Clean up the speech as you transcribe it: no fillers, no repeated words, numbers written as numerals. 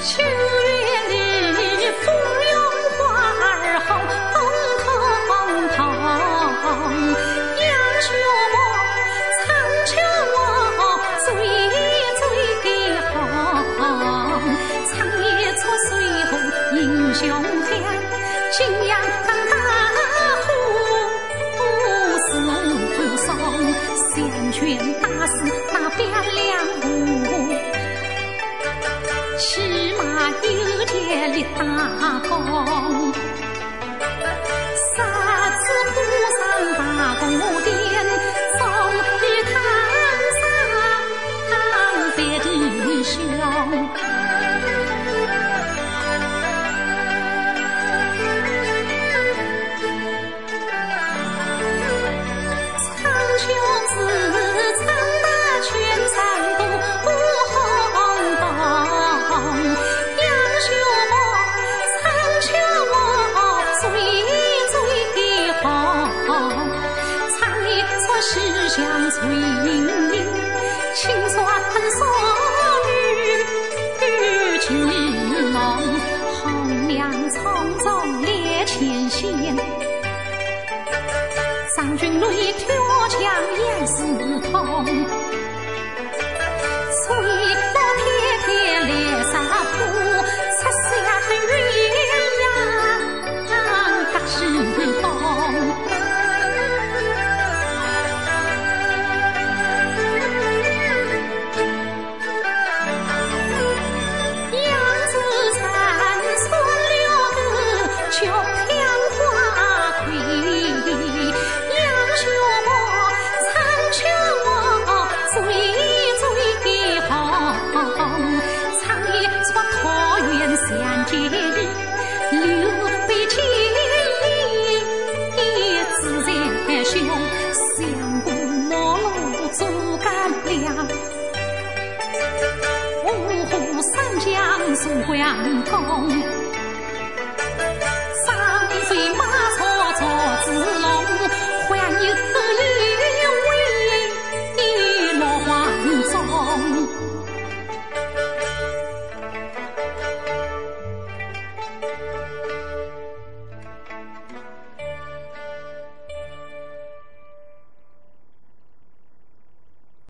秋月里，芙蓉花儿红彤彤，杨雪梦，苍秋梦，最最红。长夜出水红，英雄汉，景阳冈大呼四送，相劝大事打边梁户。骑马游街立大功，杀子铺上大宫殿，终于堂上别弟兄。苍穹子苍大全山谷红灯，杨雪梦，苍秋梦，最最红。长夜出西厢翠莺莺，青山送玉骑梦，红娘匆匆列前线。上军雷挑枪严丝痛，所以老太太来杀父，出下鸳鸯隔西东。杨子山孙六个秋天花魁，杨雪梦，苍秋梦，最最红。长夜出桃园相见日，刘备千里自然兄，相顾陌路诸葛亮。五虎三将苏关公。